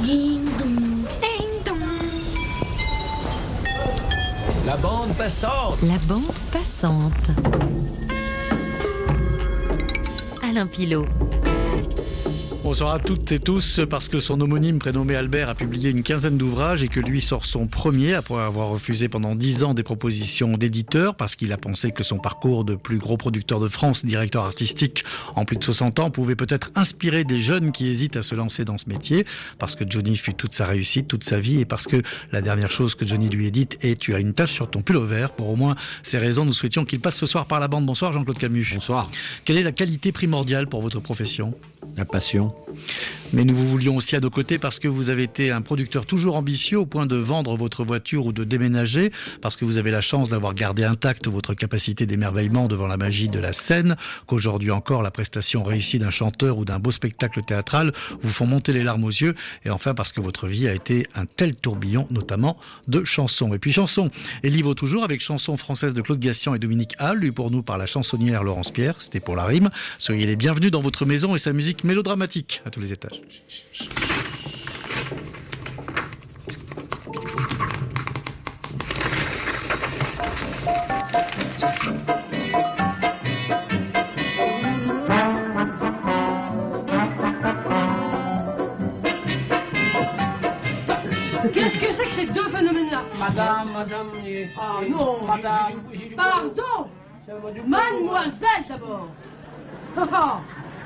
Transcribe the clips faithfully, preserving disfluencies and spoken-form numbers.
Ding dong, ding dong. La bande passante. La bande passante. Alain Pilot. Bonsoir à toutes et tous. Parce que son homonyme prénommé Albert a publié une quinzaine d'ouvrages et que lui sort son premier après avoir refusé pendant dix ans des propositions d'éditeurs parce qu'il a pensé que son parcours de plus gros producteur de France, directeur artistique en plus de soixante ans, pouvait peut-être inspirer des jeunes qui hésitent à se lancer dans ce métier, parce que Johnny fut toute sa réussite, toute sa vie, et parce que la dernière chose que Johnny lui ait dite est: tu as une tache sur ton pull vert. Pour au moins ces raisons, nous souhaitions qu'il passe ce soir par la bande. Bonsoir Jean-Claude Camus. Bonsoir. Quelle est la qualité primordiale pour votre profession ? La passion. Mais nous vous voulions aussi à nos côtés parce que vous avez été un producteur toujours ambitieux au point de vendre votre voiture ou de déménager, parce que vous avez la chance d'avoir gardé intacte votre capacité d'émerveillement devant la magie de la scène, qu'aujourd'hui encore la prestation réussie d'un chanteur ou d'un beau spectacle théâtral vous font monter les larmes aux yeux, et enfin parce que votre vie a été un tel tourbillon, notamment de chansons. Et puis chansons, et livre toujours avec chansons françaises de Claude Gassian et Dominique Hall, lu pour nous par la chansonnière Laurence Pierre, c'était pour la rime. Soyez les bienvenus dans votre maison et sa musique mélodramatique à tous les étages. Qu'est-ce que c'est que ces deux phénomènes-là? Madame, madame... et- Ah et- non, madame... Pardon, mademoiselle d'abord. Ah, ah.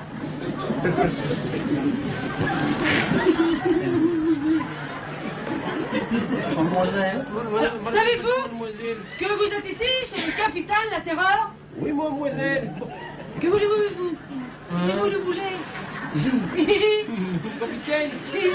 Mademoiselle. Savez-vous Mademoiselle. que vous êtes ici chez le capitaine La Terreur? Oui, mademoiselle. Que voulez-vous vous Si vous le voulez. Capitaine.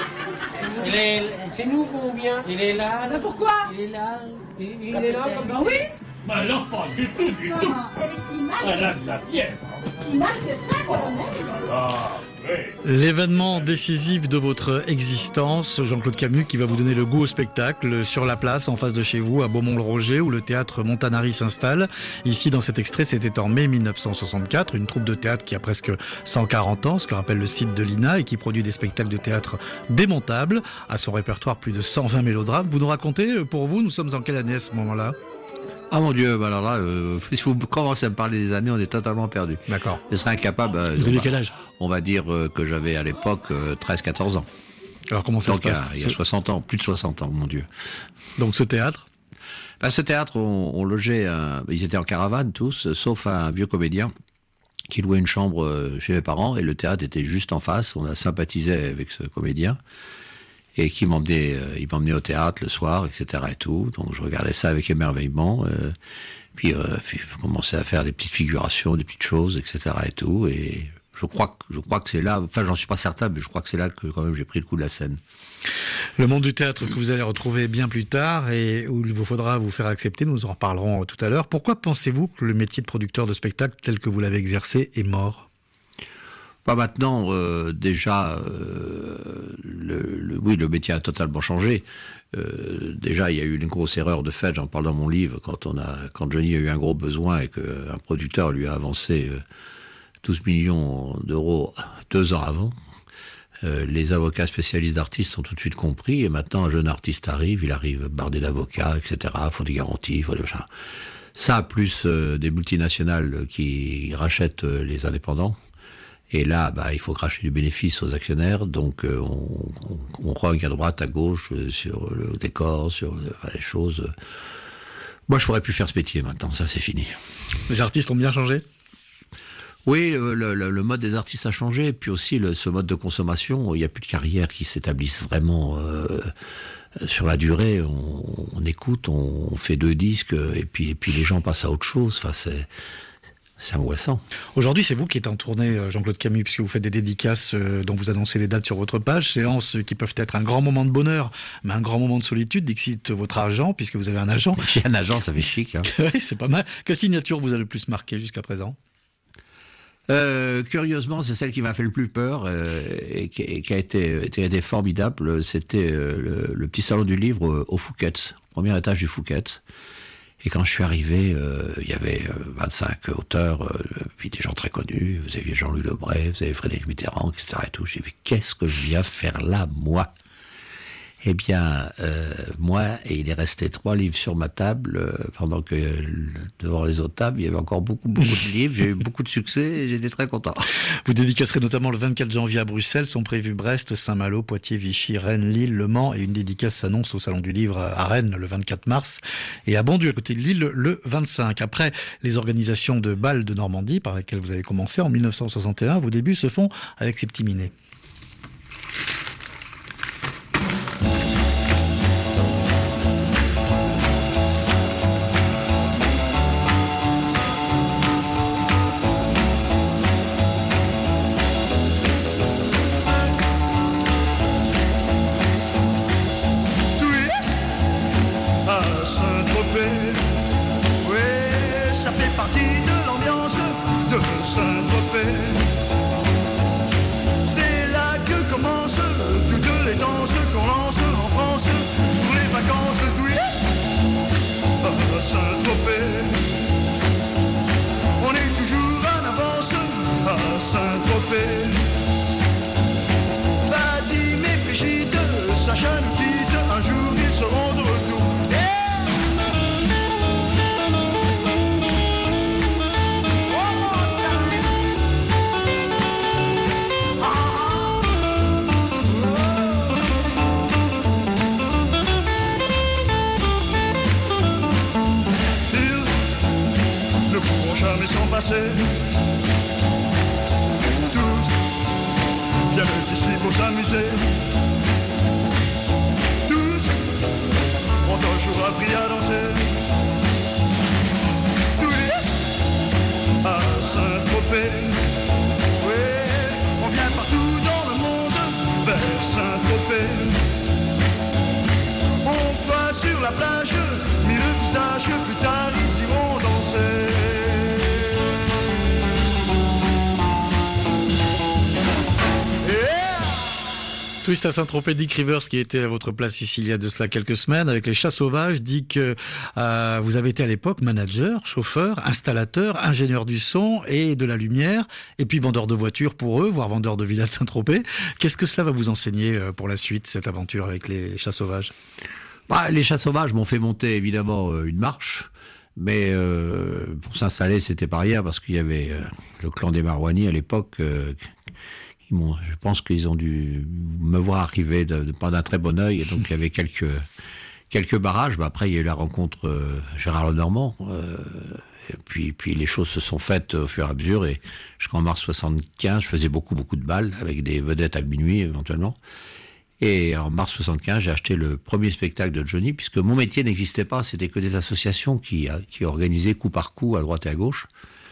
Il est... C'est nous combien? Il est là. Mais pourquoi? Il est là. Il, il est là comme Ben oui. Ben non, pas du tout, du tout. Elle est si mal, Elle a de la fièvre. si mal que ça, colonel. Ah, oui. L'événement décisif de votre existence, Jean-Claude Camus, qui va vous donner le goût au spectacle sur la place en face de chez vous à Beaumont-le-Roger où le théâtre Montanari s'installe. Ici dans cet extrait, c'était en mai mille neuf cent soixante-quatre, une troupe de théâtre qui a presque cent quarante ans, ce que rappelle le site de l'I N A, et qui produit des spectacles de théâtre démontables. À son répertoire, plus de cent vingt mélodrames. Vous nous racontez, pour vous, nous sommes en quelle année à ce moment-là ? Ah mon Dieu, bah alors là, euh, si vous commencez à me parler des années, on est totalement perdu. D'accord. Je serais incapable. euh, Vous on aviez va- quel âge ? On va dire euh, que j'avais à l'époque euh, treize quatorze ans. Alors comment ça Donc se il y a- passe il y a soixante ans, plus de soixante ans, mon Dieu. Donc ce théâtre ? Ben, ce théâtre, on, on logeait, un- ils étaient en caravane tous, sauf un vieux comédien qui louait une chambre euh, chez mes parents, et le théâtre était juste en face. On a sympathisé avec ce comédien, et qui m'emmenait, euh, il m'emmenait au théâtre le soir, et cetera et tout. Donc je regardais ça avec émerveillement. Euh, puis euh, puis je commençais à faire des petites figurations, des petites choses, et cetera et tout. Et je crois que je crois que c'est là. Enfin, j'en suis pas certain, mais je crois que c'est là que quand même j'ai pris le coup de la scène. Le monde du théâtre que vous allez retrouver bien plus tard et où il vous faudra vous faire accepter, nous en reparlerons tout à l'heure. Pourquoi pensez-vous que le métier de producteur de spectacle tel que vous l'avez exercé est mort ? Pas maintenant, euh, déjà, euh, le, le, oui, le métier a totalement changé. Euh, déjà, il y a eu une grosse erreur de fait, j'en parle dans mon livre, quand, on a, quand Johnny a eu un gros besoin et qu'un producteur lui a avancé euh, douze millions d'euros deux ans avant. Euh, les avocats spécialistes d'artistes ont tout de suite compris, et maintenant un jeune artiste arrive, il arrive bardé d'avocats, et cetera. Il faut des garanties, il faut des machins. Ça, plus euh, des multinationales qui rachètent euh, les indépendants. Et là, bah, il faut cracher du bénéfice aux actionnaires, donc euh, on, on, on rogne à droite, à gauche, euh, sur le décor, sur le, enfin, les choses. Moi, je pourrais plus faire ce métier maintenant, ça c'est fini. Les artistes ont bien changé ? Oui, le, le, le mode des artistes a changé, puis aussi le, ce mode de consommation, il n'y a plus de carrière qui s'établissent vraiment euh, sur la durée. On, on écoute, on, on fait deux disques, et puis, et puis les gens passent à autre chose. Enfin, c'est... C'est angoissant. Aujourd'hui, c'est vous qui êtes en tournée, Jean-Claude Camus, puisque vous faites des dédicaces euh, dont vous annoncez les dates sur votre page, séances qui peuvent être un grand moment de bonheur, mais un grand moment de solitude, dixit votre agent, puisque vous avez un agent. J'ai un agent, ça fait chic. Hein. Oui, c'est pas mal. Quelle signature vous a le plus marqué jusqu'à présent ? Euh, curieusement, c'est celle qui m'a fait le plus peur euh, et, qui, et qui a été, été, été formidable. C'était euh, le, le petit salon du livre euh, au Fouquet's, premier étage du Fouquet's. Et quand je suis arrivé, euh, il y avait euh, vingt-cinq auteurs, euh, puis des gens très connus. Vous aviez Jean-Louis Lebret, vous avez Frédéric Mitterrand, et cetera. Et tout. J'ai dit, qu'est-ce que je viens faire là, moi ? Eh bien, euh, moi, et il est resté trois livres sur ma table, euh, pendant que euh, devant les autres tables, il y avait encore beaucoup, beaucoup de livres. J'ai eu beaucoup de succès et j'étais très content. Vous dédicacerez notamment le vingt-quatre janvier à Bruxelles. Sont prévus Brest, Saint-Malo, Poitiers, Vichy, Rennes, Lille, Le Mans. Et une dédicace s'annonce au Salon du Livre à Rennes le vingt-quatre mars. Et à Bondieu, à côté de Lille, le vingt-cinq. Après les organisations de bals de Normandie, par lesquelles vous avez commencé en mille neuf cent soixante et un, vos débuts se font avec Septiminé. Tous viennent ici pour s'amuser. Tous ont toujours appris à danser. Tous à Saint-Tropez. Oui, on vient partout dans le monde vers Saint-Tropez. On va sur la plage, mis le visage, plus tard ils iront danser. Twist à Saint-Tropez, Dick Rivers, qui était à votre place ici il y a de cela quelques semaines, avec les Chats Sauvages. Dick, euh, vous avez été à l'époque manager, chauffeur, installateur, ingénieur du son et de la lumière, et puis vendeur de voitures pour eux, voire vendeur de villas de Saint-Tropez. Qu'est-ce que cela va vous enseigner pour la suite, cette aventure avec les Chats Sauvages ? Bah, les Chats Sauvages m'ont fait monter évidemment une marche. Mais euh, pour s'installer, c'était pas rien, parce qu'il y avait euh, le clan des Marouani à l'époque. Euh, ils m'ont, je pense qu'ils ont dû me voir arriver de, de, pas d'un très bon œil. Et donc il y avait quelques quelques barrages. Bah, après il y a eu la rencontre euh, Gérard Lenormand. Euh, et puis puis les choses se sont faites au fur et à mesure. Et jusqu'en mars soixante-quinze, je faisais beaucoup beaucoup de balles avec des vedettes à minuit éventuellement. Et en mars soixante-quinze, j'ai acheté le premier spectacle de Johnny, puisque mon métier n'existait pas, c'était que des associations qui, qui organisaient coup par coup à droite et à gauche.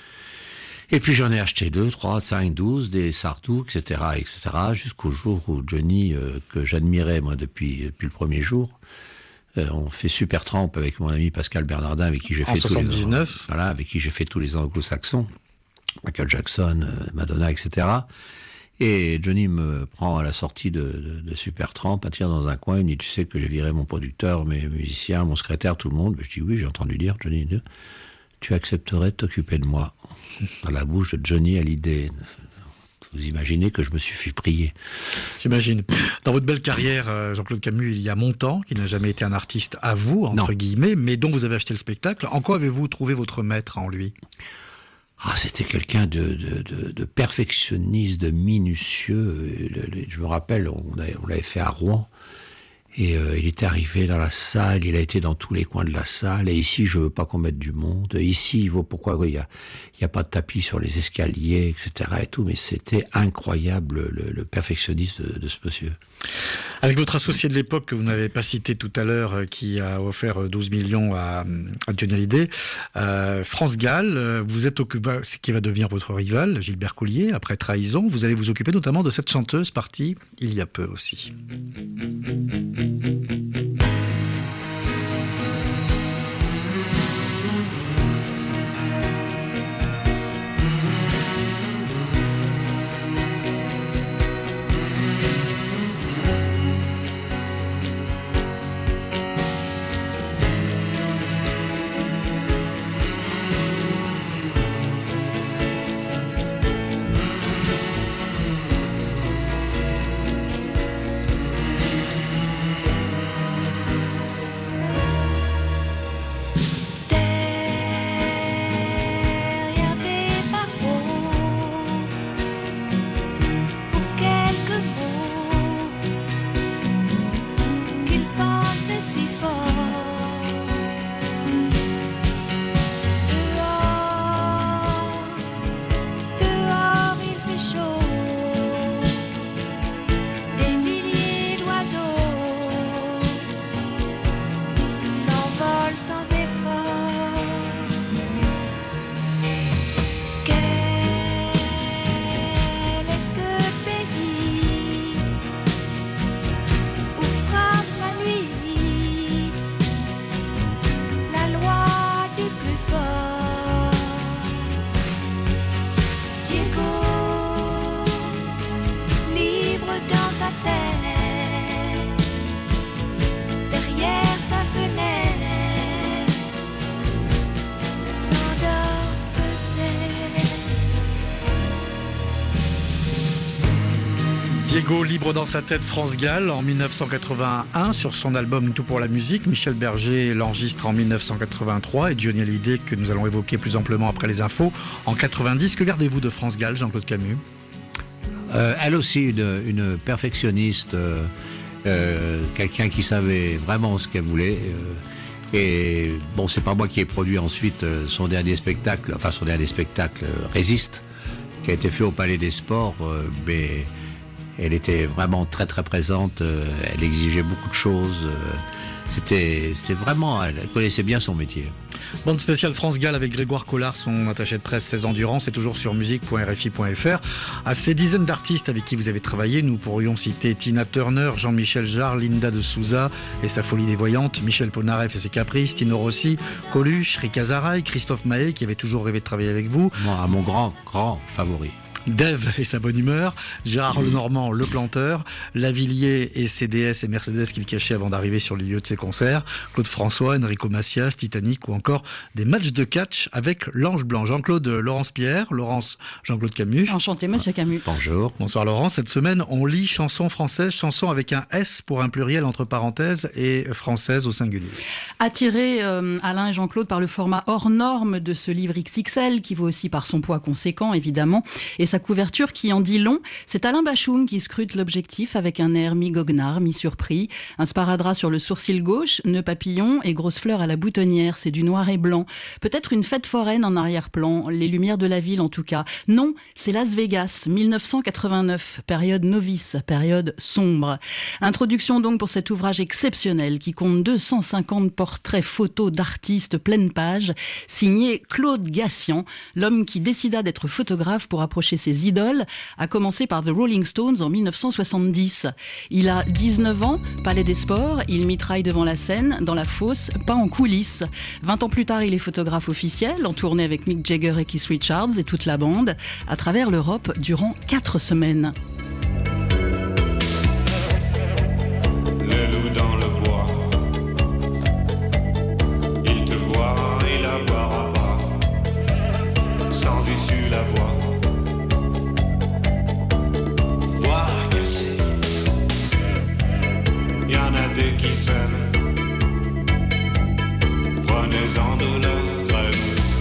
Et puis j'en ai acheté deux, trois, cinq, douze, des Sardou, et cetera, et cetera, jusqu'au jour où Johnny, euh, que j'admirais moi depuis, depuis le premier jour, euh, on fait Supertramp avec mon ami Pascal Bernardin, avec qui j'ai fait en tous soixante-dix-neuf. les voilà, avec qui j'ai fait tous les anglo-saxons, Michael Jackson, euh, Madonna, et cetera. Et Johnny me prend à la sortie de, de, de Supertramp, à tirer dans un coin, il me dit, tu sais que j'ai viré mon producteur, mes musiciens, mon secrétaire, tout le monde. Je dis, oui, j'ai entendu dire, Johnny, tu accepterais de t'occuper de moi. Dans la bouche de Johnny à l'idée. Vous imaginez que je me suis fait prier. J'imagine. Dans votre belle carrière, Jean-Claude Camus, il y a Montand, qui n'a jamais été un artiste à vous, entre non. guillemets, mais dont vous avez acheté le spectacle. En quoi avez-vous trouvé votre maître en lui ? Ah, c'était quelqu'un de, de, de, de perfectionniste, de minutieux. Je me rappelle, on, a, on l'avait fait à Rouen. Et euh, il était arrivé dans la salle, il a été dans tous les coins de la salle. Et ici, je veux pas qu'on mette du monde. Ici, il vaut pourquoi il y a, il y a pas de tapis sur les escaliers, et cetera. Et tout. Mais c'était incroyable le, le perfectionnisme de, de ce monsieur. Avec votre associé de l'époque que vous n'avez pas cité tout à l'heure, qui a offert douze millions à, à Johnny Hallyday, euh, France Gall, vous êtes occupé, c'est qui va devenir votre rival, Gilbert Collier, après Trahison. Vous allez vous occuper notamment de cette chanteuse partie il y a peu aussi. Diego libre dans sa tête, France Gall en mille neuf cent quatre-vingt-un sur son album Tout pour la musique. Michel Berger l'enregistre en mille neuf cent quatre-vingt-trois et Johnny Hallyday, que nous allons évoquer plus amplement après les infos, en quatre-vingt-dix. Que gardez-vous de France Gall, Jean-Claude Camus? euh, Elle aussi, une, une perfectionniste, euh, euh, quelqu'un qui savait vraiment ce qu'elle voulait. Euh, et bon, c'est pas moi qui ai produit ensuite euh, son dernier spectacle, enfin son dernier spectacle, euh, Résiste, qui a été fait au Palais des Sports, euh, mais elle était vraiment très très présente, euh, elle exigeait beaucoup de choses, euh, c'était, c'était vraiment, elle connaissait bien son métier. Bande spéciale France Gall avec Grégoire Collard, son attaché de presse seize ans durant, c'est toujours sur musique point r f i point f r. À ces dizaines d'artistes avec qui vous avez travaillé, nous pourrions citer Tina Turner, Jean-Michel Jarre, Linda de Souza et sa folie des voyantes, Michel Polnareff et ses caprices, Tino Rossi, Coluche, Rick Azaray, Christophe Maé qui avait toujours rêvé de travailler avec vous. Moi, mon grand, grand favori. Dave et sa bonne humeur, Gérard Lenormand, le planteur, Lavillier et C D S et Mercedes qu'il cachait avant d'arriver sur les lieux de ses concerts, Claude François, Enrico Macias, Titanic ou encore des matchs de catch avec l'Ange Blanc. Jean-Claude, Laurence Pierre, Laurence, Jean-Claude Camus. Enchanté, monsieur Camus. Bonjour. Bonsoir Laurence. Cette semaine, on lit chansons françaises, chansons avec un S pour un pluriel entre parenthèses et française au singulier. Attiré, euh, Alain et Jean-Claude, par le format hors norme de ce livre X X L, qui vaut aussi par son poids conséquent, évidemment, et sa couverture qui en dit long, c'est Alain Bachung qui scrute l'objectif avec un air mi-goguenard, mi-surpris, un sparadrap sur le sourcil gauche, nœud papillon et grosse fleur à la boutonnière, c'est du noir et blanc. Peut-être une fête foraine en arrière-plan, les lumières de la ville en tout cas. Non, c'est Las Vegas, mille neuf cent quatre-vingt-neuf, période novice, période sombre. Introduction donc pour cet ouvrage exceptionnel qui compte deux cent cinquante portraits photos d'artistes pleine page, signé Claude Gassian, l'homme qui décida d'être photographe pour approcher ses idoles, à commencer par The Rolling Stones en mille neuf cent soixante-dix. Il a dix-neuf ans, Palais des Sports, il mitraille devant la scène, dans la fosse, pas en coulisses. vingt ans plus tard, il est photographe officiel, en tournée avec Mick Jagger et Keith Richards et toute la bande, à travers l'Europe durant quatre semaines. Le loup dans le bois, il te voit, il la boira pas, sans issue la voix. Y en a deux qui s'aiment, prenez-en de leur graine.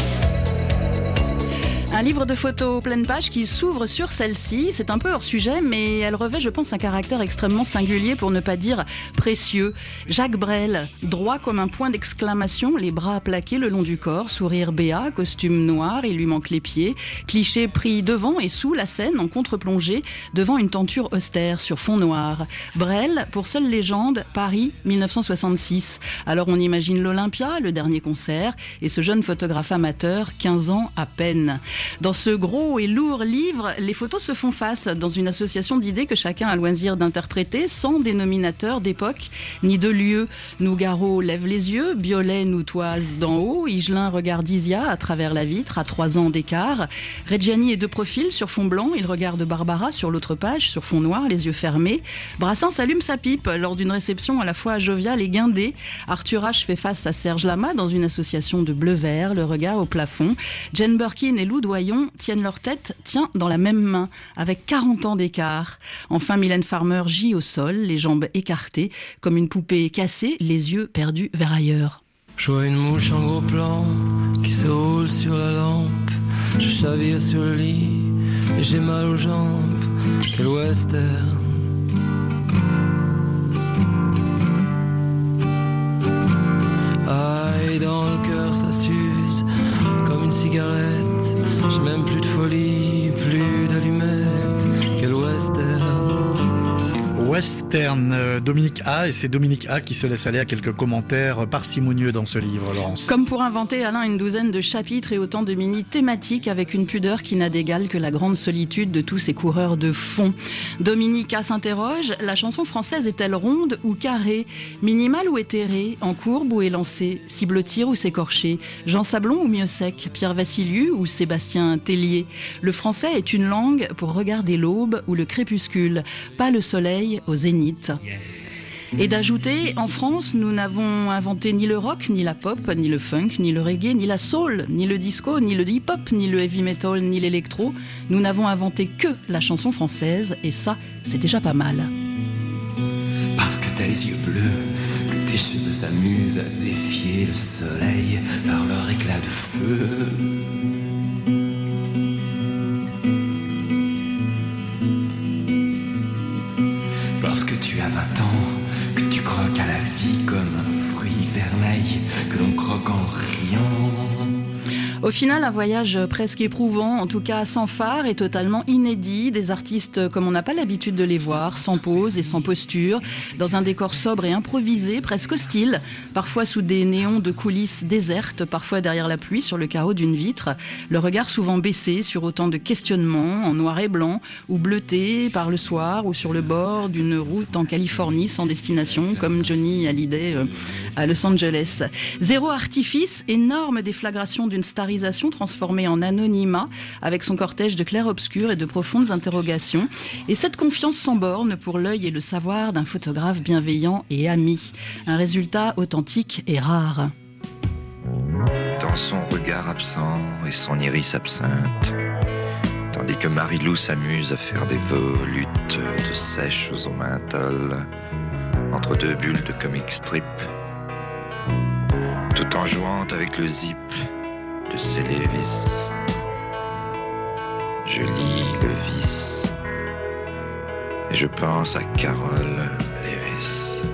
Un livre de photos pleine page qui s'ouvre sur celle-ci. C'est un peu hors sujet, mais elle revêt, je pense, un caractère extrêmement singulier, pour ne pas dire précieux. Jacques Brel, droit comme un point d'exclamation, les bras plaqués le long du corps, sourire béat, costume noir, il lui manque les pieds. Cliché pris devant et sous la scène, en contre-plongée, devant une tenture austère sur fond noir. Brel, pour seule légende, Paris, mille neuf cent soixante-six. Alors on imagine l'Olympia, le dernier concert, et ce jeune photographe amateur, quinze ans à peine. Dans ce gros et lourd livre, les photos se font face dans une association d'idées que chacun a loisir d'interpréter, sans dénominateur d'époque ni de lieu. Nougaro lève les yeux, Biolay nous toise d'en haut, Higelin regarde Isia à travers la vitre à trois ans d'écart. Reggiani est de profil sur fond blanc, il regarde Barbara sur l'autre page, sur fond noir, les yeux fermés. Brassens allume sa pipe lors d'une réception à la fois joviale et guindée. Arthur H fait face à Serge Lama dans une association de bleu-vert, le regard au plafond. Jane Birkin et Lou Doyon tiennent leur tête, tient dans la même main, avec quarante ans d'écart. Enfin, Mylène Farmer gît au sol, les jambes écartées, comme une poupée cassée, les yeux perdus vers ailleurs. Je vois une mouche en gros plan qui se roule sur la lampe. Je chavire sur le lit et j'ai mal aux jambes. Quel western. Aïe, dans le cœur ça s'use comme une cigarette. J'ai même plus de folie, plus d'allumettes. Quel western. Western, euh, Dominique A, et c'est Dominique A qui se laisse aller à quelques commentaires parcimonieux dans ce livre, Laurence. Comme pour inventer, Alain, une douzaine de chapitres et autant de mini thématiques avec une pudeur qui n'a d'égal que la grande solitude de tous ces coureurs de fond. Dominique A s'interroge, la chanson française est-elle ronde ou carrée, minimale ou éthérée, en courbe ou élancée, cible-tir ou s'écorcher, Jean Sablon ou mieux sec, Pierre Vassiliou ou Sébastien Tellier. Le français est une langue pour regarder l'aube ou le crépuscule, pas le soleil au zénith. Et d'ajouter, en France, nous n'avons inventé ni le rock, ni la pop, ni le funk, ni le reggae, ni la soul, ni le disco, ni le hip-hop, ni le heavy metal, ni l'électro. Nous n'avons inventé que la chanson française, et ça, c'est déjà pas mal. Parce que t'as les yeux bleus, que tes cheveux s'amusent à défier le soleil par leur éclat de feu. Parce que tu as vingt ans, que tu croques à la vie comme un fruit vermeil que l'on croque en riant. Au final, un voyage presque éprouvant, en tout cas sans phare et totalement inédit. Des artistes comme on n'a pas l'habitude de les voir, sans pose et sans posture, dans un décor sobre et improvisé, presque hostile, parfois sous des néons de coulisses désertes, parfois derrière la pluie sur le carreau d'une vitre, le regard souvent baissé sur autant de questionnements en noir et blanc, ou bleuté par le soir, ou sur le bord d'une route en Californie sans destination, comme Johnny Hallyday euh, à Los Angeles. Zéro artifice, énorme déflagration d'une starisation transformée en anonymat, avec son cortège de clair-obscur et de profondes interrogations, et cette confiance sans borne pour l'œil et le savoir d'un photographe bienveillant et ami. Un résultat authentique et rare. Dans son regard absent et son iris absinthe, tandis que Marie-Lou s'amuse à faire des volutes de sèches au menthol, entre deux bulles de comic strip, tout en jouant avec le zip de ses Lévis. Je lis le vice et je pense à Carole Lévis.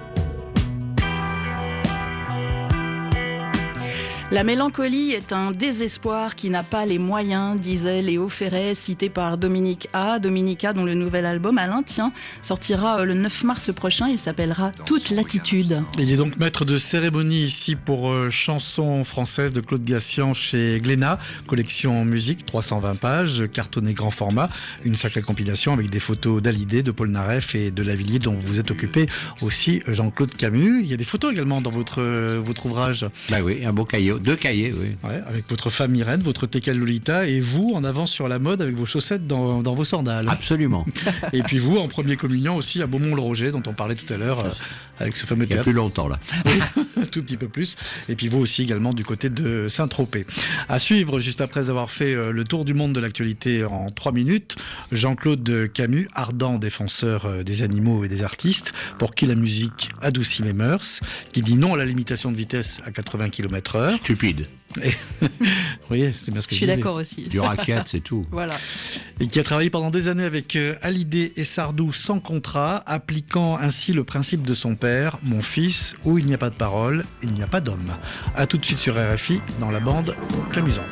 La mélancolie est un désespoir qui n'a pas les moyens, disait Léo Ferré, cité par Dominique A. Dominique A, dont le nouvel album, Alain, tiens, sortira le neuf mars prochain. Il s'appellera Toute latitude. Il est donc maître de cérémonie ici pour euh, chansons françaises de Claude Gassian chez Glénat. Collection musique, trois cent vingt pages, cartonné grand format. Une sacrée compilation avec des photos d'Hallyday, de Paul Naref et de Lavilliers, dont vous êtes occupé aussi, Jean-Claude Camus. Il y a des photos également dans votre, euh, votre ouvrage. Bah oui, un beau caillot. Deux cahiers, oui. Ouais, avec votre femme Irène, votre Tekel Lolita, et vous en avance sur la mode avec vos chaussettes dans, dans vos sandales. Absolument. Et puis vous, en premier communion aussi à Beaumont-le-Roger, dont on parlait tout à l'heure, euh, avec ce fameux théâtre. Il y a plus longtemps, là. Un tout petit peu plus. Et puis vous aussi également du côté de Saint-Tropez. À suivre, juste après avoir fait euh, le tour du monde de l'actualité en trois minutes, Jean-Claude Camus, ardent défenseur euh, des animaux et des artistes, pour qui la musique adoucit les mœurs, qui dit non à la limitation de vitesse à quatre-vingts kilomètres heure. Stupide. Et, vous voyez, c'est bien ce que je je suis disais. d'accord aussi. Du racket, c'est tout. Voilà. Et qui a travaillé pendant des années avec euh, Hallyday et Sardou sans contrat, appliquant ainsi le principe de son père, mon fils, où il n'y a pas de parole, il n'y a pas d'homme. A tout de suite sur R F I dans la bande Camusante.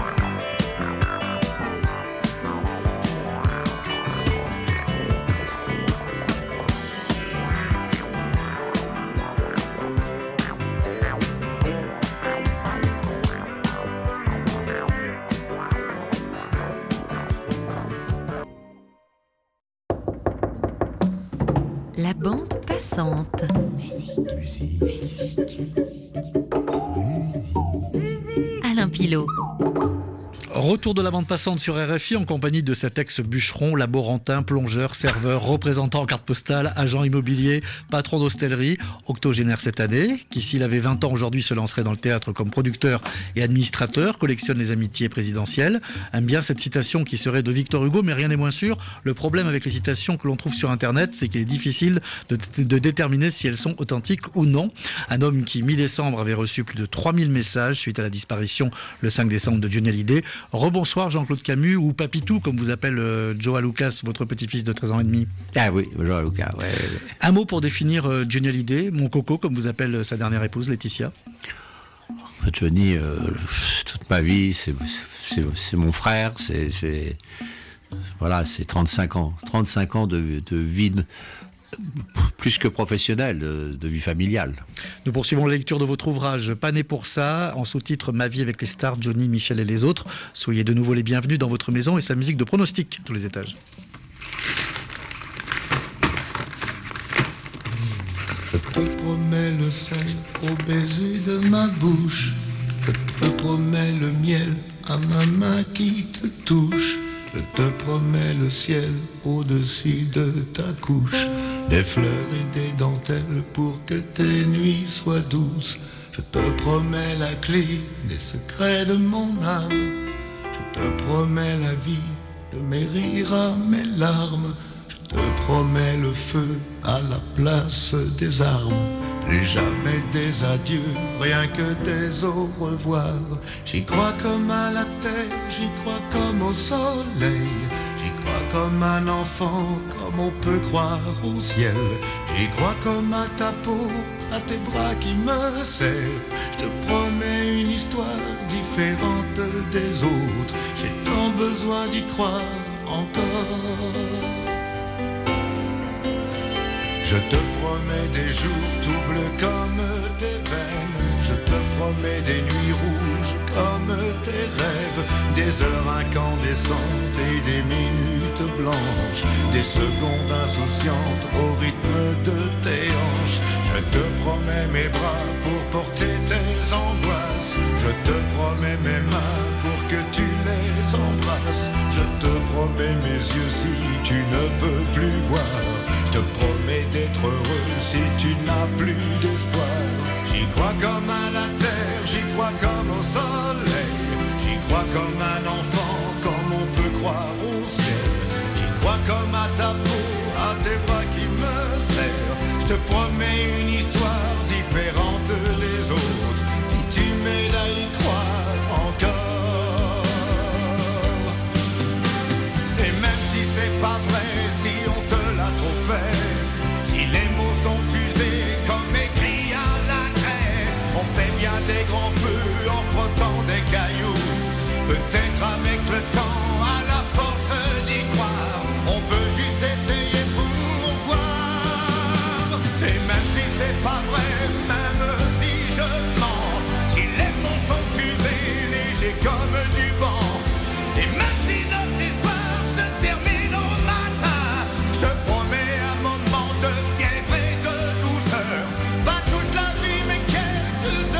La bande passante. Musique. Musique. Musique. Musique. Alain Pilot. Retour de la bande passante sur R F I en compagnie de cet ex-bûcheron, laborantin, plongeur, serveur, représentant en carte postale, agent immobilier, patron d'hostellerie, octogénaire cette année, qui s'il avait vingt ans aujourd'hui se lancerait dans le théâtre comme producteur et administrateur, collectionne les amitiés présidentielles, aime bien cette citation qui serait de Victor Hugo, mais rien n'est moins sûr. Le problème avec les citations que l'on trouve sur Internet, c'est qu'il est difficile de, de déterminer si elles sont authentiques ou non. Un homme qui, mi-décembre, avait reçu plus de trois mille messages suite à la disparition le cinq décembre de Johnny Hallyday. Rebonsoir Jean-Claude Camus, ou Papitou, comme vous appelle euh, Joa Lucas, votre petit-fils de treize ans et demi. Ah oui, Joa Lucas, ouais, ouais. Un mot pour définir euh, Johnny Hallyday, mon coco, comme vous appelle sa dernière épouse, Laetitia. Johnny, euh, toute ma vie, c'est, c'est, c'est mon frère, c'est, c'est, voilà, c'est trente-cinq ans. trente-cinq ans de, de vie... De, plus que professionnel, de, de vie familiale. Nous poursuivons la lecture de votre ouvrage Pas né pour ça, en sous-titre Ma vie avec les stars, Johnny, Michel et les autres. Soyez de nouveau les bienvenus dans votre maison et sa musique de pronostic, tous les étages. Je te promets le sel au baiser de ma bouche. Je te promets le miel à ma main qui te touche. Je te promets le ciel au-dessus de ta couche, des fleurs et des dentelles pour que tes nuits soient douces. Je te promets la clé des secrets de mon âme. Je te promets la vie de mes rires à mes larmes. Je te promets le feu à la place des armes. Et jamais des adieux, rien que des au revoir. J'y crois comme à la terre, j'y crois comme au soleil. J'y crois comme un enfant, comme on peut croire au ciel. J'y crois comme à ta peau, à tes bras qui me serrent. Je te promets une histoire différente des autres. J'ai tant besoin d'y croire encore. Je te promets des jours tout bleus comme tes veines. Je te promets des nuits rouges comme tes rêves. Des heures incandescentes et des minutes blanches. Des secondes insouciantes au rythme de tes hanches. Je te promets mes bras pour porter tes angoisses. Je te promets mes mains pour que tu les embrasses. Je te promets mes yeux si tu ne peux plus voir. Je te promets d'être heureux si tu n'as plus d'espoir. J'y crois comme à la terre, j'y crois comme au soleil. J'y crois comme un enfant, comme on peut croire au ciel. J'y crois comme à ta peau, à tes bras qui me serrent. Je te promets une histoire différente des autres. Si tu m'aides à y croire encore. Et même si c'est pas vrai, si on te l'a trop fait, si les mots sont usés comme écrits à la craie, on fait bien des grands feux en frottant des cailloux. Peut-être avec le temps, à la force d'y croire, on peut juste essayer pour voir. Et même si c'est pas vrai, même si je mens, si les mots sont usés, légers comme du vent, et même si notre histoire se termine au matin, je te promets un moment de fièvre et de douceur. Pas toute la vie, mais quelques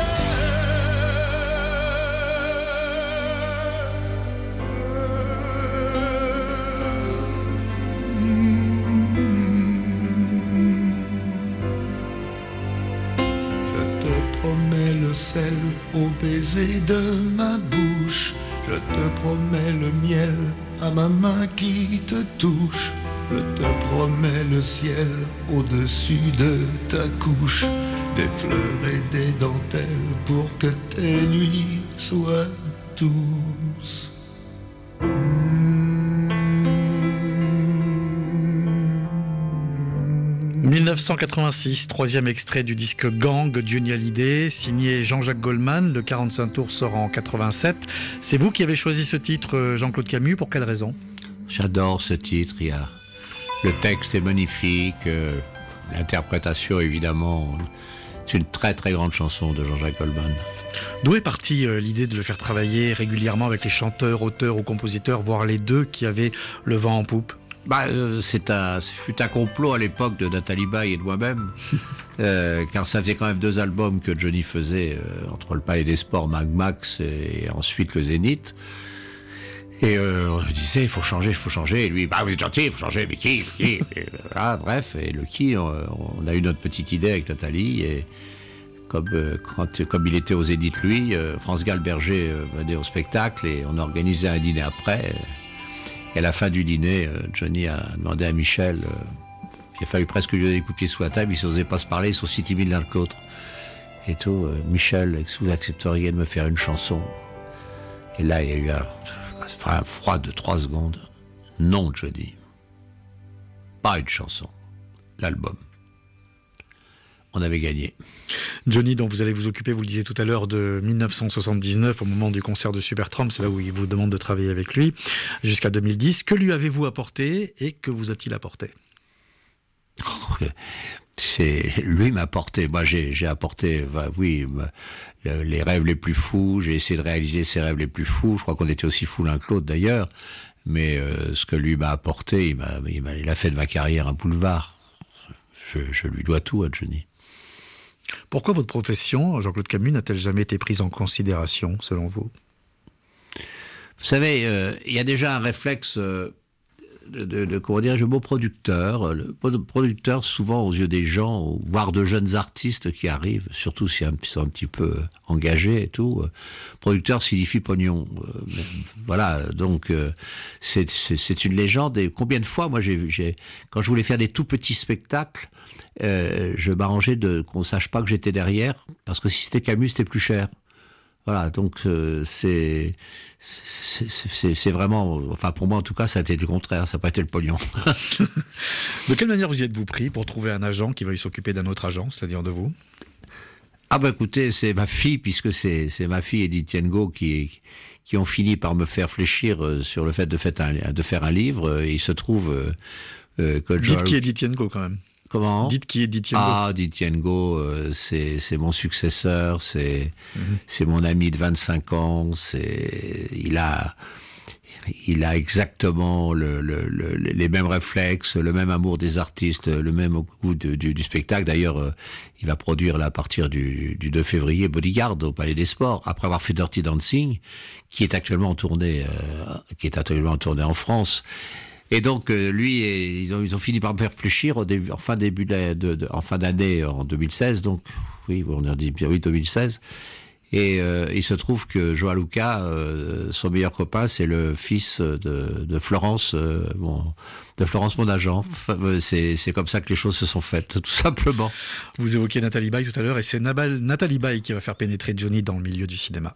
heures. Je te promets le sel au baiser de ma bouche. Je te promets le miel à ma main qui te touche. Je te promets le ciel au-dessus de ta couche. Des fleurs et des dentelles pour que tes nuits soient douces. mille neuf cent quatre-vingt-six, troisième extrait du disque Gang, Johnny Hallyday, signé Jean-Jacques Goldman. Le quarante-cinq tours sort en quatre-vingt-sept. C'est vous qui avez choisi ce titre, Jean-Claude Camus, pour quelle raison? J'adore ce titre. Il y a... Le texte est magnifique, euh, l'interprétation évidemment. C'est une très très grande chanson de Jean-Jacques Goldman. D'où est partie euh, l'idée de le faire travailler régulièrement avec les chanteurs, auteurs ou compositeurs, voire les deux qui avaient le vent en poupe? Bah, euh, c'est un, ce fut un complot à l'époque de Nathalie Baye et de moi-même, euh, car ça faisait quand même deux albums que Johnny faisait, euh, entre le Palais des Sports, Mag Max et ensuite le Zénith. Et euh, on me disait, il faut changer, il faut changer. Et lui, bah vous êtes gentil, il faut changer, mais qui, qui et, voilà, bref, et le qui, on, on a eu notre petite idée avec Nathalie, et comme, euh, quand, comme il était au Zénith, lui, euh, France Gall Berger euh, venait au spectacle, et on organisait un dîner après. Et à la fin du dîner, euh, Johnny a demandé à Michel, euh, il a fallu presque lui donner des coups de pied sous la table, ils n'osaient pas se parler, ils sont si timides l'un que l'autre. Et tout, euh, Michel, est-ce que vous accepteriez de me faire une chanson? Et là, il y a eu un... un froid de trois secondes. Non, Johnny. Pas une chanson. L'album. On avait gagné. Johnny, dont vous allez vous occuper, vous le disiez tout à l'heure, de mille neuf cent soixante-dix-neuf, au moment du concert de Supertramp, c'est là où il vous demande de travailler avec lui, jusqu'à deux mille dix. Que lui avez-vous apporté et que vous a-t-il apporté? C'est lui m'a apporté. Moi, j'ai, j'ai apporté, bah, oui, bah, les rêves les plus fous. J'ai essayé de réaliser ses rêves les plus fous. Je crois qu'on était aussi fous l'un que l'autre d'ailleurs. Mais euh, ce que lui m'a apporté, il m'a, il m'a, il a fait de ma carrière un boulevard. Je, je lui dois tout à Johnny. Pourquoi votre profession, Jean-Claude Camus, n'a-t-elle jamais été prise en considération, selon vous? Vous savez, euh, il y a déjà un réflexe euh, de, de, de, comment dire, le mot producteur. Le producteur, souvent aux yeux des gens, voire de jeunes artistes qui arrivent, surtout s'ils sont un petit peu engagés et tout, euh, producteur signifie pognon. Euh, mais, voilà, donc euh, c'est, c'est, c'est une légende. Et combien de fois, moi, j'ai, j'ai, quand je voulais faire des tout petits spectacles, euh, je m'arrangeais de qu'on sache pas que j'étais derrière, parce que si c'était Camus, c'était plus cher. Voilà, donc euh, c'est, c'est, c'est, c'est vraiment, enfin pour moi en tout cas, ça a été le contraire, ça n'a pas été le pognon. De quelle manière vous y êtes-vous pris pour trouver un agent qui veuille s'occuper d'un autre agent, c'est-à-dire de vous? Ah ben écoutez, c'est ma fille, puisque c'est, c'est ma fille Edith Tiengo qui, qui ont fini par me faire fléchir sur le fait de faire un, de faire un livre. Et il se trouve euh, que... Dites Joël... qui est Edith Tiengo quand même. Comment ? Dites qui est Edith Tiengo. Ah, Edith Tiengo, euh, c'est, c'est mon successeur, c'est, mm-hmm. c'est mon ami de vingt-cinq ans, c'est, il a, il a exactement le, le, le, les mêmes réflexes, le même amour des artistes, le même goût de, du, du spectacle. D'ailleurs, euh, il va produire là, à partir du, du deux février Bodyguard au Palais des Sports, après avoir fait Dirty Dancing, qui est actuellement en tournée, euh, qui est actuellement en tournée en France. Et donc, euh, lui, et, ils, ont, ils ont fini par me faire fléchir au début, en fin, début de, de, de, en fin d'année, en deux mille seize. Donc, oui, on a dit, oui, deux mille seize. Et euh, il se trouve que Joao Luca, euh, son meilleur copain, c'est le fils de, de Florence, euh, mon, de Florence, mon agent. Enfin, c'est, c'est comme ça que les choses se sont faites, tout simplement. Vous évoquiez Nathalie Baye tout à l'heure, et c'est Nabal, Nathalie Baye qui va faire pénétrer Johnny dans le milieu du cinéma.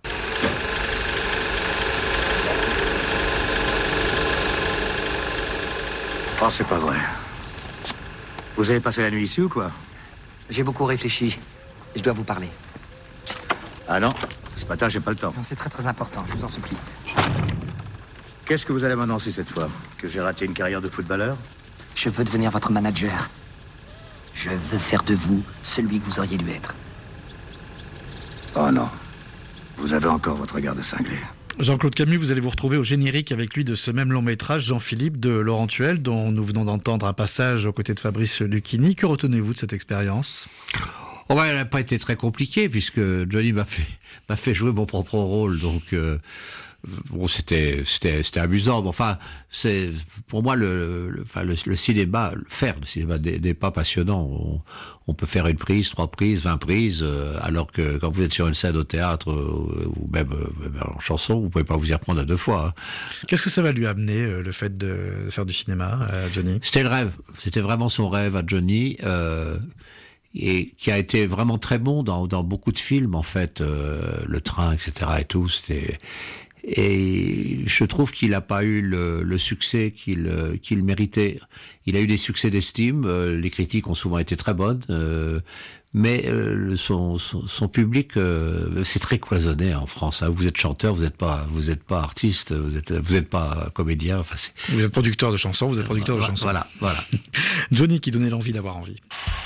Oh, c'est pas vrai. Vous avez passé la nuit ici ou quoi? J'ai beaucoup réfléchi. Je dois vous parler. Ah non, ce matin, j'ai pas le temps. Non, c'est très très important, je vous en supplie. Qu'est-ce que vous allez m'annoncer cette fois? Que j'ai raté une carrière de footballeur? Je veux devenir votre manager. Je veux faire de vous celui que vous auriez dû être. Oh non. Vous avez encore votre regard de cinglé. Jean-Claude Camus, vous allez vous retrouver au générique avec lui de ce même long métrage, Jean-Philippe, de Laurent Tuelle, dont nous venons d'entendre un passage aux côtés de Fabrice Lucchini. Que retenez-vous de cette expérience ? Oh ben, elle n'a pas été très compliquée, puisque Johnny m'a fait, m'a fait jouer mon propre rôle, donc... Euh... Bon, c'était, c'était, c'était amusant. Bon, enfin, c'est, pour moi, le, le, enfin, le, le cinéma, faire le cinéma n'est, n'est pas passionnant. On, on peut faire une prise, trois prises, vingt prises, euh, alors que quand vous êtes sur une scène au théâtre, euh, ou même, euh, même en chanson, vous pouvez pas vous y reprendre à deux fois. Hein. Qu'est-ce que ça va lui amener, euh, le fait de faire du cinéma à Johnny ? C'était le rêve. C'était vraiment son rêve à Johnny. Euh, et qui a été vraiment très bon dans, dans beaucoup de films, en fait, euh, Le Train, et cetera et tout, c'était... Et je trouve qu'il n'a pas eu le, le succès qu'il, qu'il méritait. Il a eu des succès d'estime, euh, les critiques ont souvent été très bonnes, euh, mais euh, son, son, son public, euh, c'est très cloisonné en France. Hein. Vous êtes chanteur, vous n'êtes pas, vous êtes pas artiste, vous êtes, vous êtes pas comédien. Enfin, c'est... Vous êtes producteur de chansons, vous êtes producteur de voilà, chansons. Voilà, voilà. Johnny qui donnait l'envie d'avoir envie.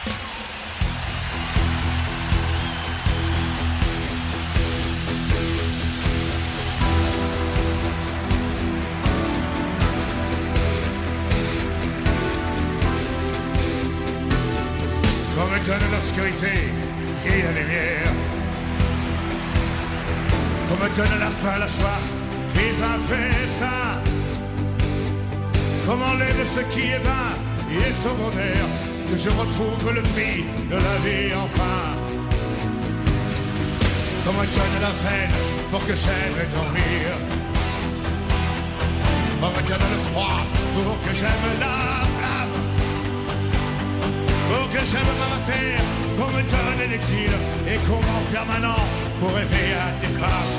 Comme donne l'obscurité et la lumière, comme donne la faim, la soif et un festin, comme enlève ce qui est vain et secondaire, que je retrouve le prix de la vie enfin. Comme donne la peine pour que j'aime dormir, comme donne le froid pour que j'aime la flamme, pour que j'aime ma terre, qu'on me donne l'exil et qu'on m'enferme maintenant pour rêver à des femmes.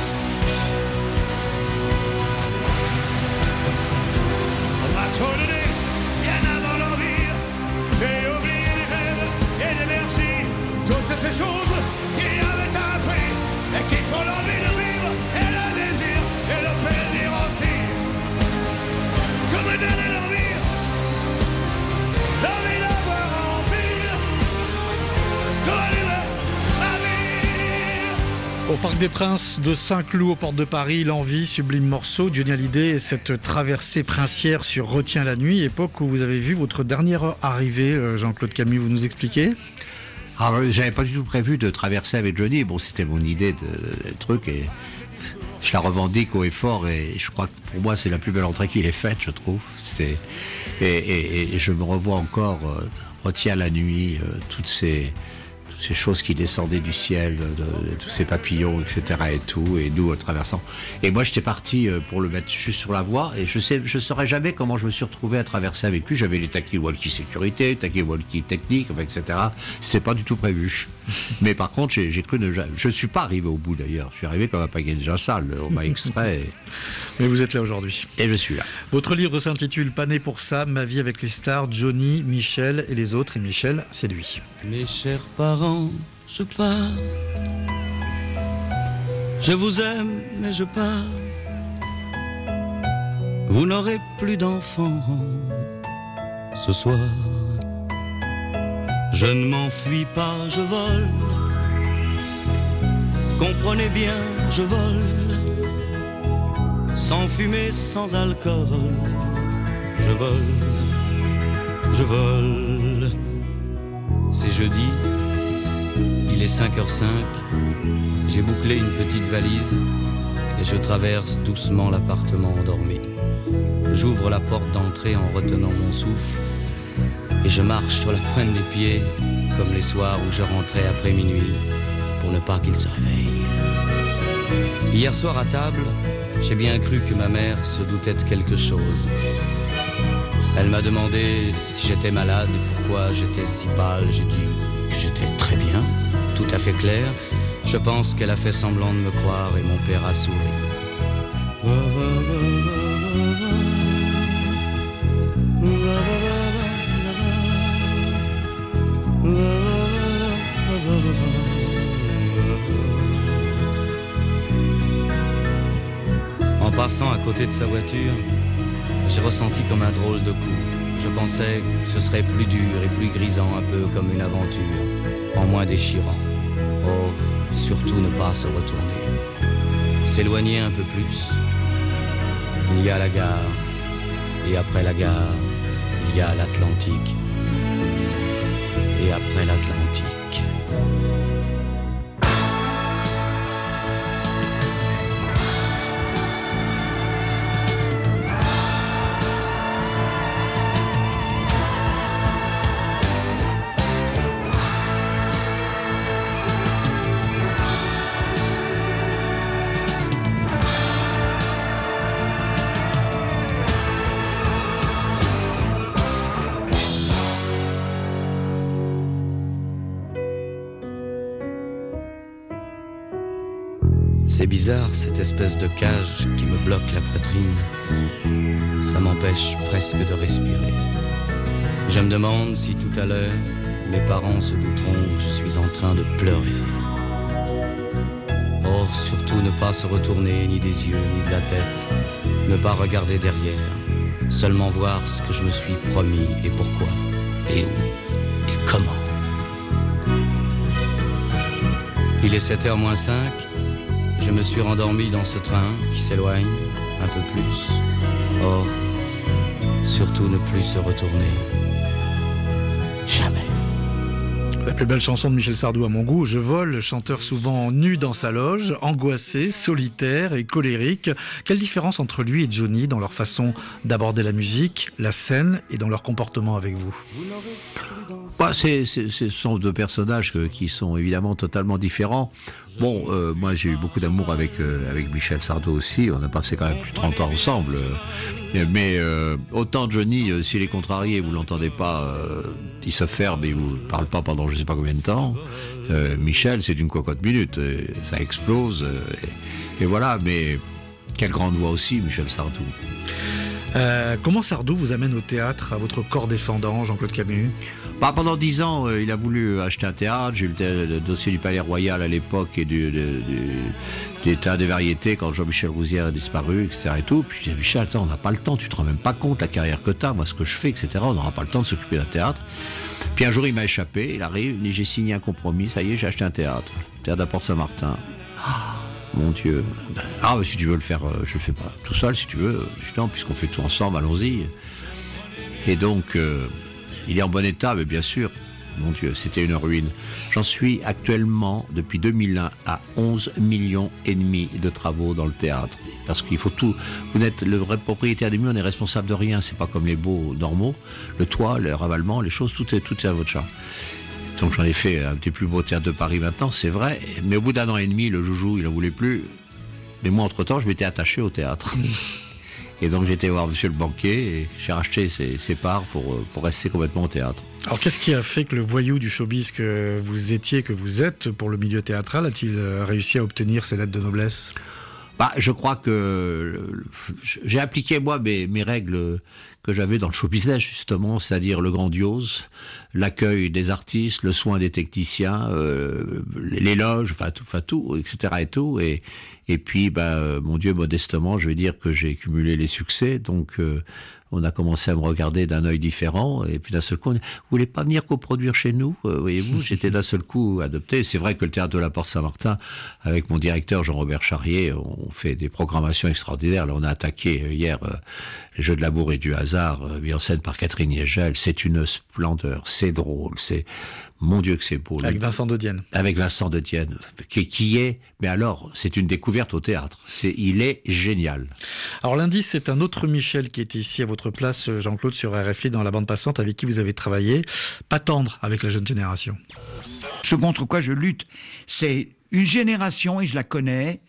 On m'a tout donné, bien avant l'envie, j'ai oublié les rêves et les merci, toutes ces choses qui avaient un prix et qui font l'envie de vivre et le désir et le plaisir aussi. Qu'on me donne l'envie, l'envie d'avoir Au Parc des Princes de Saint-Cloud, aux portes de Paris, l'envie, sublime morceau, Johnny Hallyday et cette traversée princière sur Retiens la nuit, époque où vous avez vu votre dernière arrivée, Jean-Claude Camus, vous nous expliquez ? Ah, j'avais pas du tout prévu de traverser avec Johnny, bon c'était mon idée de, de truc et je la revendique haut et fort, et je crois que pour moi, c'est la plus belle entrée qu'il ait faite, je trouve. C'est, et, et, et je me revois encore, euh, retiens la nuit, euh, toutes ces... ces choses qui descendaient du ciel, de, de, de tous ces papillons, et cetera et tout, et nous, euh, traversant. Et moi, j'étais parti euh, pour le mettre juste sur la voie, et je sais, je saurais jamais comment je me suis retrouvé à traverser avec lui. J'avais les talkie-walkie sécurité, talkie-walkie technique, enfin, et cetera. C'était pas du tout prévu. Mais par contre, j'ai, j'ai cru ne jamais... Je ne suis pas arrivé au bout, d'ailleurs. Je suis arrivé comme un paquet de sale. On m'a extrait. Et... Mais vous êtes là aujourd'hui. Et je suis là. Votre livre s'intitule « Pas né pour ça, ma vie avec les stars, Johnny, Michel et les autres ». Et Michel, c'est lui. Mes chers parents, je pars. Je vous aime, mais je pars. Vous n'aurez plus d'enfants ce soir. Je ne m'enfuis pas, je vole. Comprenez bien, je vole. Sans fumée, sans alcool. Je vole, je vole. C'est jeudi, il est cinq heures cinq. J'ai bouclé une petite valise et je traverse doucement l'appartement endormi. J'ouvre la porte d'entrée en retenant mon souffle. Et je marche sur la pointe des pieds, comme les soirs où je rentrais après minuit, pour ne pas qu'il se réveille. Hier soir à table, j'ai bien cru que ma mère se doutait de quelque chose. Elle m'a demandé si j'étais malade et pourquoi j'étais si pâle. J'ai dit que j'étais très bien, tout à fait clair. Je pense qu'elle a fait semblant de me croire et mon père a souri. En passant à côté de sa voiture, j'ai ressenti comme un drôle de coup. Je pensais que ce serait plus dur et plus grisant, un peu comme une aventure, en moins déchirant. Oh, surtout ne pas se retourner. S'éloigner un peu plus. Il y a la gare, et après la gare, il y a l'Atlantique. Et après l'Atlantique. C'est bizarre, cette espèce de cage qui me bloque la poitrine. Ça m'empêche presque de respirer. Je me demande si tout à l'heure, mes parents se douteront que je suis en train de pleurer. Oh, surtout ne pas se retourner, ni des yeux, ni de la tête. Ne pas regarder derrière. Seulement voir ce que je me suis promis et pourquoi, et où, et comment. Il est sept heures moins cinq. Je me suis rendormi dans ce train qui s'éloigne un peu plus. Oh, surtout ne plus se retourner. Jamais. La plus belle chanson de Michel Sardou à mon goût, Je vole, le chanteur souvent nu dans sa loge, angoissé, solitaire et colérique. Quelle différence entre lui et Johnny dans leur façon d'aborder la musique, la scène et dans leur comportement avec vous? Bah, c'est, c'est, ce sont deux personnages euh, qui sont évidemment totalement différents. Bon, euh, moi j'ai eu beaucoup d'amour avec, euh, avec Michel Sardou aussi, on a passé quand même plus de trente ans ensemble. Euh, mais euh, autant Johnny, euh, s'il est contrarié, vous l'entendez pas, euh, il se ferme et il vous parle pas pendant je sais pas combien de temps. Euh, Michel, c'est d'une cocotte minute, euh, ça explose. Euh, et, et voilà, mais quelle grande voix aussi, Michel Sardou. Euh, comment Sardou vous amène au théâtre, à votre corps défendant, Jean-Claude Camus? Bah, pendant dix ans, euh, il a voulu acheter un théâtre. J'ai eu le, le dossier du Palais Royal à l'époque et du, du, du, du théâtre des variétés quand Jean-Michel Rouzière a disparu, et cetera. Et tout. Puis j'ai dit, Michel, attends, on n'a pas le temps, tu te rends même pas compte la carrière que tu as, moi ce que je fais, et cetera. On n'aura pas le temps de s'occuper d'un théâtre. Puis un jour, il m'a échappé, il arrive, il dit, j'ai signé un compromis, ça y est, j'ai acheté un théâtre. Théâtre de la Porte Saint-Martin. Ah, mon Dieu. Ah, mais si tu veux le faire, je le fais pas tout seul, si tu veux. Justement, puisqu'on fait tout ensemble, allons-y. Et donc, euh, il est en bon état, mais bien sûr, mon Dieu, c'était une ruine. J'en suis actuellement, depuis deux mille un, à onze millions et demi de travaux dans le théâtre. Parce qu'il faut tout. Vous n'êtes le vrai propriétaire des murs, on est responsable de rien. C'est pas comme les baux normaux. Le toit, le ravalement, les choses, tout est, tout est à votre charge. Donc j'en ai fait un des plus beaux théâtres de Paris maintenant, c'est vrai. Mais au bout d'un an et demi, le joujou, il n'en voulait plus. Mais moi, entre-temps, je m'étais attaché au théâtre. Et donc j'étais voir monsieur le banquier et j'ai racheté ses, ses parts pour, pour rester complètement au théâtre. Alors qu'est-ce qui a fait que le voyou du showbiz que vous étiez, que vous êtes pour le milieu théâtral, a-t-il réussi à obtenir ces lettres de noblesse ? Bah, je crois que j'ai appliqué moi mes, mes règles que j'avais dans le show business justement, c'est-à-dire le grandiose, l'accueil des artistes, le soin des techniciens, euh, l'éloge, enfin tout, enfin tout, et cetera et tout. Et, et puis, bah, mon Dieu, modestement, je vais dire que j'ai cumulé les succès, donc euh, on a commencé à me regarder d'un œil différent, et puis d'un seul coup, on dit, vous voulez pas venir coproduire chez nous, euh, voyez-vous, j'étais d'un seul coup adopté. C'est vrai que le théâtre de la Porte Saint-Martin, avec mon directeur Jean-Robert Charrier, on fait des programmations extraordinaires. Là, on a attaqué hier euh, les Jeux de l'amour et du hasard, euh, mis en scène par Catherine Yegel. C'est une splendeur, c'est drôle, c'est... Mon Dieu que c'est beau. Avec Vincent de Dienne. Avec Vincent de Dienne, qui, qui est, mais alors, c'est une découverte au théâtre. C'est, il est génial. Alors lundi, c'est un autre Michel qui était ici à votre place, Jean-Claude, sur R F I, dans la bande passante, avec qui vous avez travaillé. Pas tendre avec la jeune génération. Ce contre quoi je lutte, c'est une génération, et je la connais,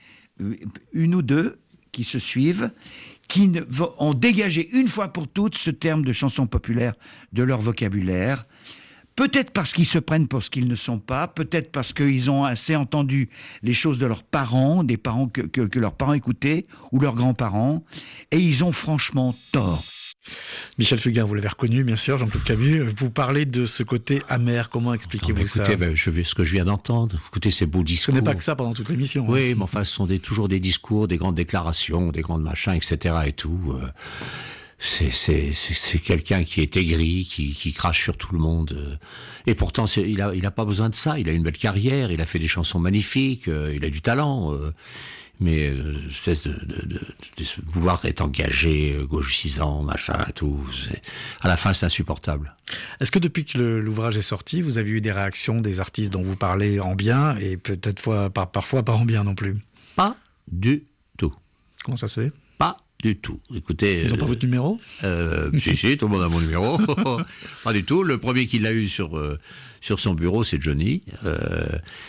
une ou deux, qui se suivent, qui ont dégagé une fois pour toutes ce terme de chanson populaire de leur vocabulaire. Peut-être parce qu'ils se prennent pour ce qu'ils ne sont pas, peut-être parce qu'ils ont assez entendu les choses de leurs parents, des parents que, que, que leurs parents écoutaient, ou leurs grands-parents, et ils ont franchement tort. Michel Fugain, vous l'avez reconnu, bien sûr, Jean-Claude Camus. Vous parlez de ce côté amer. Comment expliquez-vous ça ? Écoutez, ben, je vais, ce que je viens d'entendre, écoutez ces beaux discours. Ce n'est pas que ça pendant toute l'émission. Oui, hein. mais enfin, ce sont des, toujours des discours, des grandes déclarations, des grandes machins, et cetera et tout. Euh, c'est, c'est, c'est, c'est quelqu'un qui est aigri, qui, qui crache sur tout le monde. Euh, et pourtant, c'est, il a, il a pas besoin de ça. Il a une belle carrière, il a fait des chansons magnifiques, euh, il a du talent. Euh, mais euh, espèce de, de, de, de vouloir être engagé, euh, gauchisant, machin, tout. C'est, à la fin, c'est insupportable. Est-ce que depuis que le, l'ouvrage est sorti, vous avez eu des réactions des artistes dont vous parlez en bien et peut-être fois, par, parfois pas en bien non plus ? Pas du tout. Comment ça se fait ? Pas du tout. Écoutez, ils n'ont euh, pas votre numéro ? euh, Si, si, tout le monde a mon numéro. Pas du tout. Le premier qui l'a eu sur euh, sur son bureau, c'est Johnny. Euh,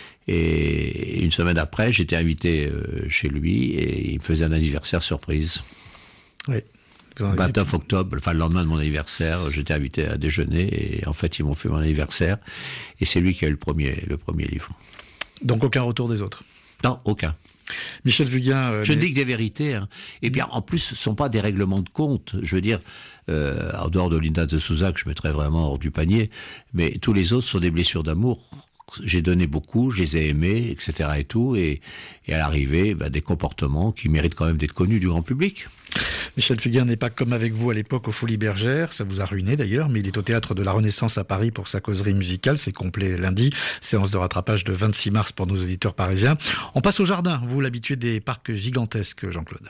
et une semaine après, j'étais invité euh, chez lui et il me faisait un anniversaire surprise. Oui. Le vingt-neuf octobre, enfin le lendemain de mon anniversaire, j'étais invité à déjeuner et en fait ils m'ont fait mon anniversaire et c'est lui qui a eu le premier le premier livre. Donc aucun retour des autres ? Non, aucun. Michel Fugain... Euh, je ne dis que des vérités. Hein. Et bien, en plus, ce ne sont pas des règlements de compte. Je veux dire, euh, en dehors de Linda de Souza, que je mettrais vraiment hors du panier, mais tous les autres sont des blessures d'amour. J'ai donné beaucoup, je les ai aimés, et cetera et tout, et, et à l'arrivée, bah, des comportements qui méritent quand même d'être connus du grand public. Michel Fugain n'est pas comme avec vous à l'époque aux Folies Bergères, ça vous a ruiné d'ailleurs, mais il est au Théâtre de la Renaissance à Paris pour sa causerie musicale, c'est complet lundi, séance de rattrapage de vingt-six mars pour nos auditeurs parisiens. On passe au jardin, vous l'habitué des parcs gigantesques, Jean-Claude.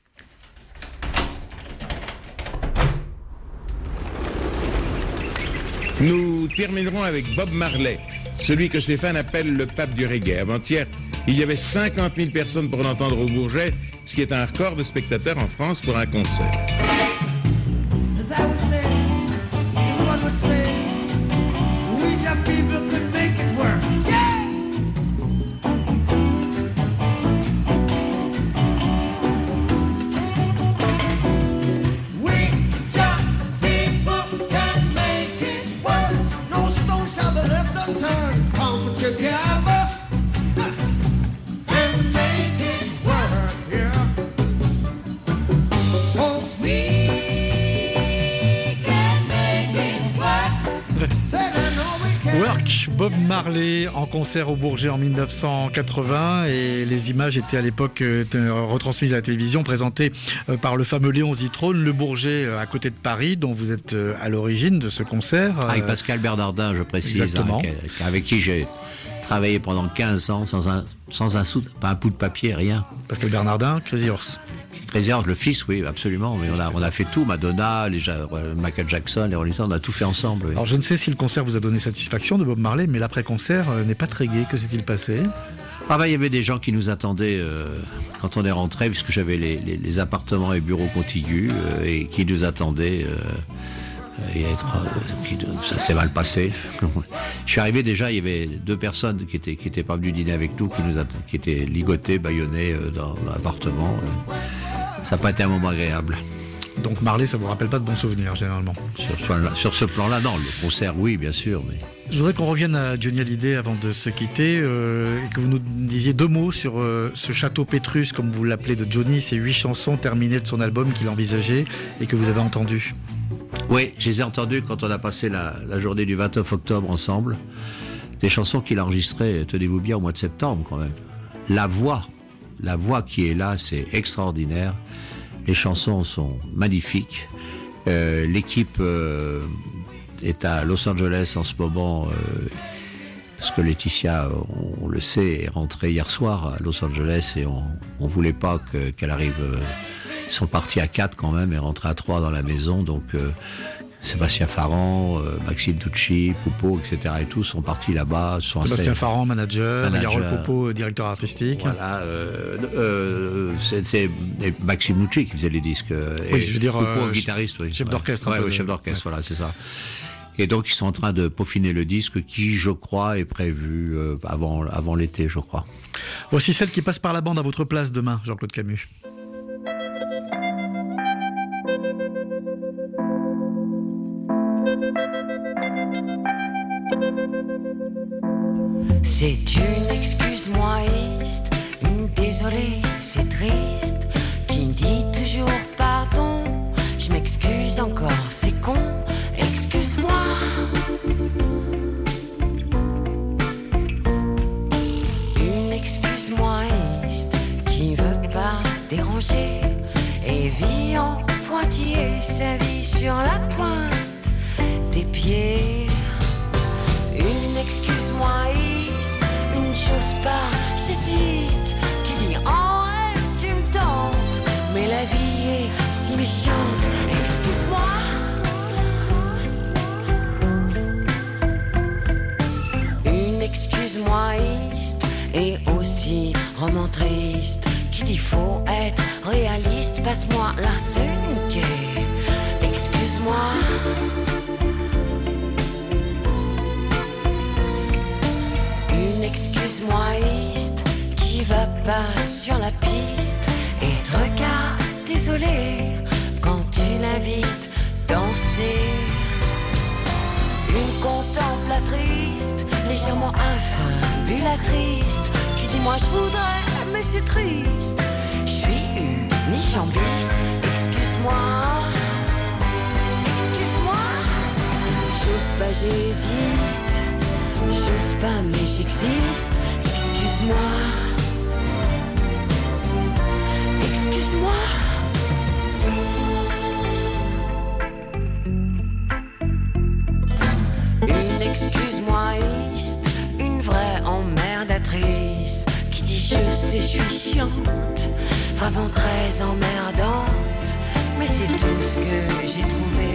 Nous terminerons avec Bob Marley, celui que ses fans appellent le pape du reggae. Avant-hier, il y avait cinquante mille personnes pour l'entendre au Bourget, ce qui est un record de spectateurs en France pour un concert. Work, Bob Marley en concert au Bourget en mille neuf cent quatre-vingts et les images étaient à l'époque euh, retransmises à la télévision, présentées euh, par le fameux Léon Zitrone, le Bourget euh, à côté de Paris, dont vous êtes euh, à l'origine de ce concert. Euh... Avec Pascal Bernardin, je précise, hein, avec qui j'ai travaillé pendant quinze ans sans un, sans un sou, pas un bout de papier, rien. Pascal Bernardin, Crazy Horse. Crazy Horse, le fils, oui, absolument. Mais on a, on a fait tout, Madonna, les ja- Michael Jackson, les Rolling Stones, on a tout fait ensemble. Oui. Alors je ne sais si le concert vous a donné satisfaction de Bob Marley, mais l'après-concert euh, n'est pas très gai. Que s'est-il passé ? Ah bah, il y avait des gens qui nous attendaient euh, quand on est rentré, puisque j'avais les, les, les appartements et bureaux contigus, euh, et qui nous attendaient. Euh, et être, euh, qui, ça s'est mal passé. Je suis arrivé déjà, il y avait deux personnes qui étaient qui étaient pas venues dîner avec nous, qui nous a, qui étaient ligotées, bâillonnées euh, dans, dans l'appartement. Euh, ça n'a pas été un moment agréable. Donc Marley, ça vous rappelle pas de bons souvenirs généralement. Sur ce plan-là, sur ce plan-là, non. Le concert, oui, bien sûr, mais. Je voudrais qu'on revienne à Johnny Hallyday avant de se quitter euh, et que vous nous disiez deux mots sur euh, ce château Pétrus, comme vous l'appelez, de Johnny, ces huit chansons terminées de son album qu'il envisageait et que vous avez entendues. Oui, je les ai entendues quand on a passé la, la journée du vingt-neuf octobre ensemble. Des chansons qu'il a enregistrées, tenez-vous bien, au mois de septembre quand même. La voix, la voix qui est là, c'est extraordinaire. Les chansons sont magnifiques. Euh, l'équipe euh, est à Los Angeles en ce moment, euh, parce que Laetitia, on, on le sait, est rentrée hier soir à Los Angeles et on ne voulait pas que, qu'elle arrive... Euh, ils sont partis à quatre quand même et rentrés à trois dans la maison, donc euh, Sébastien Farran, euh, Maxime Tucci, Poupeau, et cetera et tous sont partis là-bas. Sont Sébastien assez... Farran, manager, manager. Yarol Poupeau, directeur artistique. Voilà, euh, euh, c'est, c'est Maxime Tucci qui faisait les disques. Oui, je veux dire, Poupeau, euh, guitariste, oui. Chef ouais. d'orchestre. Ouais, ouais, chef d'orchestre, ouais. Voilà, c'est ça. Et donc ils sont en train de peaufiner le disque qui, je crois, est prévu euh, avant, avant l'été, je crois. Voici celle qui passe par la bande à votre place demain, Jean-Claude Camus. C'est une excuse moïste, une désolée, c'est triste, qui me dit toujours pardon. Je m'excuse encore, c'est con, excuse-moi. Une excuse moïste qui veut pas déranger et vit en pointillé sa vie sur la pointe des pieds. Une excuse moïste, une chose pas, j'hésite, qui dit en rêve tu me tentes, mais la vie est si méchante, excuse-moi. Une excuse moïste et aussi roman triste, qui dit faut être réaliste, passe-moi l'arsenic, excuse-moi. Une excuse moïste qui va pas sur la piste et te regarde désolé quand tu l'invites danser. Une contemplatrice légèrement infabulatrice qui dit moi je voudrais mais c'est triste. Je suis unijambiste, excuse-moi. Excuse-moi. J'ose pas, j'hésite. J'ose pas mais j'existe, excuse-moi. Excuse-moi. Une excuse moïste, une vraie emmerdatrice, qui dit je sais je suis chiante, vraiment très emmerdante, mais c'est tout ce que j'ai trouvé.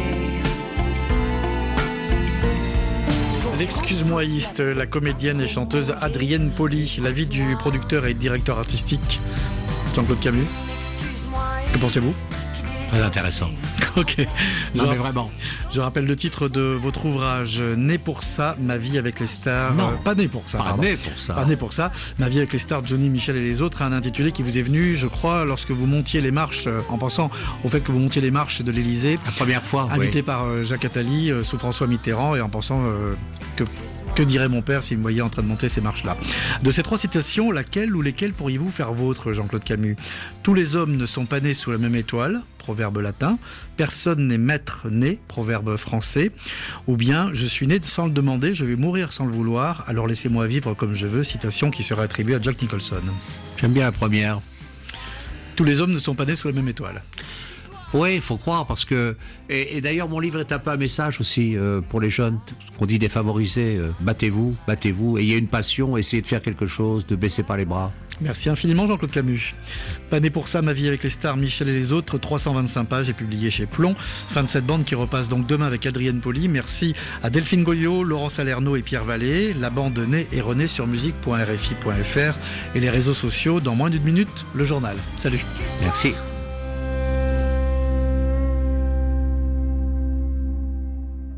L'excuse-moïste, la comédienne et chanteuse Adrienne Poli, la vie du producteur et directeur artistique Jean-Claude Camus. Que pensez-vous ? Très intéressant. Ok. Non je mais vraiment. Je rappelle le titre de votre ouvrage, Né pour ça, ma vie avec les stars. Non. Euh, pas né pour ça. Pas pardon. né pour ça. Pas né pour ça. Ma vie avec les stars, Johnny, Michel et les autres, un intitulé qui vous est venu, je crois, lorsque vous montiez les marches, euh, en pensant au fait que vous montiez les marches de l'Élysée. La première fois. Invité oui. par euh, Jacques Attali, euh, sous François Mitterrand, et en pensant euh, que. Que dirait mon père s'il me voyait en train de monter ces marches-là ? De ces trois citations, laquelle ou lesquelles pourriez-vous faire vôtre, Jean-Claude Camus ? Tous les hommes ne sont pas nés sous la même étoile, proverbe latin. Personne n'est maître né, proverbe français. Ou bien, je suis né sans le demander, je vais mourir sans le vouloir, alors laissez-moi vivre comme je veux, citation qui serait attribuée à Jack Nicholson. J'aime bien la première. Tous les hommes ne sont pas nés sous la même étoile. Oui, il faut croire, parce que... Et, et d'ailleurs, mon livre est un peu un message aussi euh, pour les jeunes, qu'on dit défavorisés. Euh, battez-vous, battez-vous, ayez une passion, essayez de faire quelque chose, de baisser pas les bras. Merci infiniment Jean-Claude Camus. Pas né pour ça, Ma vie avec les stars, Michel et les autres, trois cent vingt-cinq pages, est publié chez Plomb. Fin de cette bande qui repasse donc demain avec Adrienne Poli. Merci à Delphine Goyot, Laurent Salerno et Pierre Vallée. La bande naît et renaît sur musique point r f i point f r et les réseaux sociaux. Dans moins d'une minute, le journal. Salut. Merci.